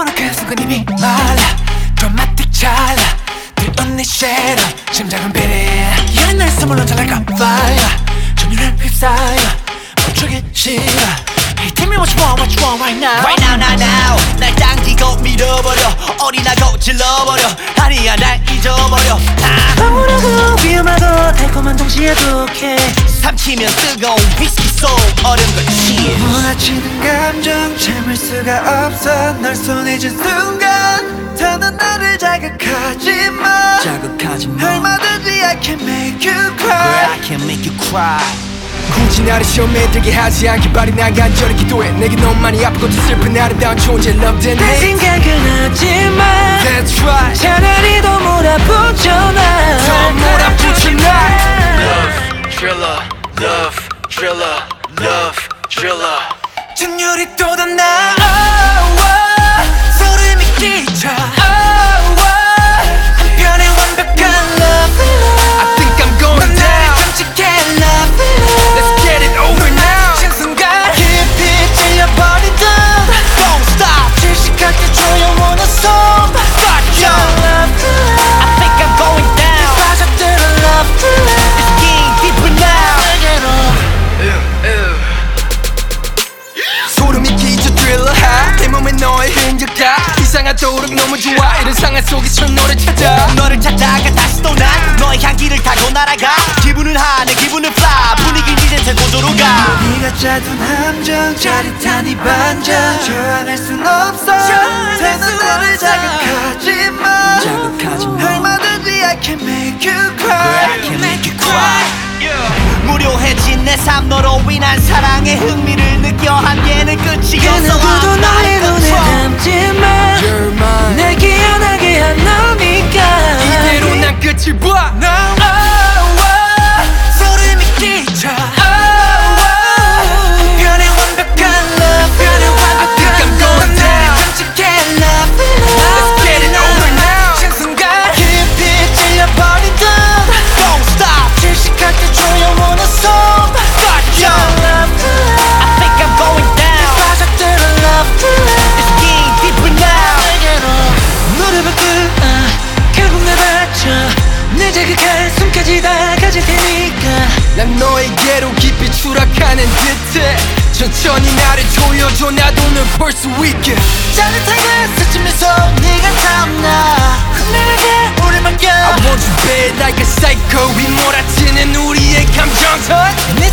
어느 그 순간 이미 말라 드라마틱 찰나 들은 네 쉐러 심장은 비례 옛날 선물로 잘날까 fire 전율을 휩싸여 멈추기 싫어 Hey tell me what you want right now Right now now now 날 당기고 밀어버려 어린아고 질러버려 아니야 날 잊어버려 황홀하고 위험하고 달콤한 동시에 독해 삼키면 뜨거운 위스키 속 얼음과 cheers 몰아치는 감정 참을 수가 없어 널 손에 쥔 순간 더는 나를 자극하지마 얼마든지 I can make you cry I can make you cry 굳이 나를 시험에 들게 하지 않길 바래 나 간절히 기도해 내게 너무많이 아프고 또 슬픈 아름다운 존재 Loved and 내 hate 생각은 하지마 That's right 차라리 더 몰아붙여 날 더 몰아붙여 날 Love Driller, Love Driller, Love Driller. 전율이 또 닿나 소름이 끼쳐 한편의 완벽한 love I think I'm going 넌 나를 down 끔찍해 love Let's get it over now 신순간 깊이 찔려버린 듯 Don't stop 질식할 때 조여오는 손 Fuck you love I think I'm going down 빠져들어 love It's getting deeper now 소름이 끼쳐 thriller high 내 몸에 너의 흔적 다 이상하도록 너무 좋아 이런 상황 속에서 너를 찾아 너를 찾아가 다시 또 난 너의 향기를 타고 날아가 기분은 하늘 기분은 fly 분위기는 이제 최고조로 가 네가 짜둔 함정 짜릿한 이 반전 저항할 순 없어 새는 나를 자극하지마 얼마든지 I can make you cry I can make you cry 무료해진 내 삶 너로 인한 사랑의 흥미를 느껴 한계는 그 끝이었어 누구도 너의 눈에 담지마 You're mine 날 기억나게 한 너니까 이대로 난 끝을 봐 No 소름이 끼쳐 한편의 완벽한 love I think I'm going 넌 나를 down 끔찍해 love Let's get it over now 신순간 깊이 찔려버린 듯 Don't stop 질식할 때 조여오는 손 Fuck you I think I'm going down 빠져들어 love It's getting deeper now 내게로 무릎을 꿇어 결국 내 받쳐 내 자극할 숨까지 다 가질 테니까 난 너에게로 깊이 추락하는 듯해 천천히 나를 조여줘 나도 널 볼 수 있게 짜릿하게 스치면서 네가 탐나 내게 우릴 맡겨 I want you bad like a psycho 휘몰아치는 우리의 감정선